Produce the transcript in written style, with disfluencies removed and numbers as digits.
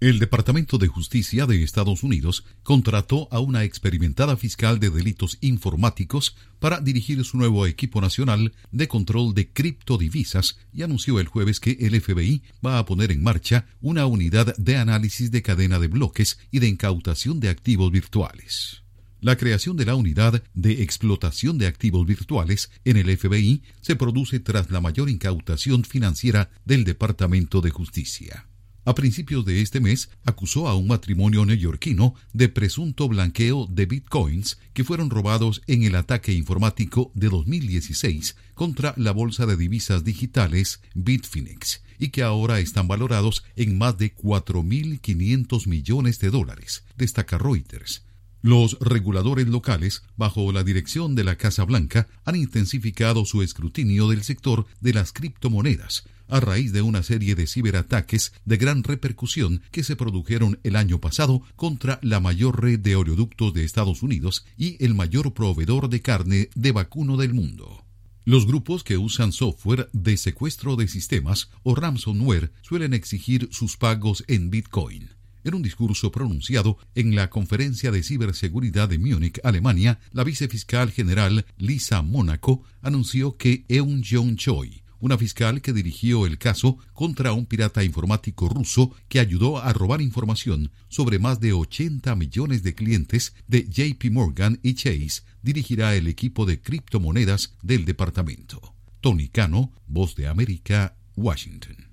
El Departamento de Justicia de Estados Unidos contrató a una experimentada fiscal de delitos informáticos para dirigir su nuevo equipo nacional de control de criptodivisas y anunció el jueves que el FBI va a poner en marcha una unidad de análisis de cadena de bloques y de incautación de activos virtuales. La creación de la unidad de explotación de activos virtuales en el FBI se produce tras la mayor incautación financiera del Departamento de Justicia. A principios de este mes, acusó a un matrimonio neoyorquino de presunto blanqueo de bitcoins que fueron robados en el ataque informático de 2016 contra la bolsa de divisas digitales Bitfinex y que ahora están valorados en más de $4.500 millones, destaca Reuters. Los reguladores locales, bajo la dirección de la Casa Blanca, han intensificado su escrutinio del sector de las criptomonedas, a raíz de una serie de ciberataques de gran repercusión que se produjeron el año pasado contra la mayor red de oleoductos de Estados Unidos y el mayor proveedor de carne de vacuno del mundo. Los grupos que usan software de secuestro de sistemas o ransomware suelen exigir sus pagos en Bitcoin. En un discurso pronunciado en la Conferencia de Ciberseguridad de Múnich, Alemania, la vicefiscal general Lisa Monaco anunció que Eun-Jong Choi, una fiscal que dirigió el caso contra un pirata informático ruso que ayudó a robar información sobre más de 80 millones de clientes de JP Morgan y Chase, dirigirá el equipo de criptomonedas del departamento. Tony Cano, Voz de América, Washington.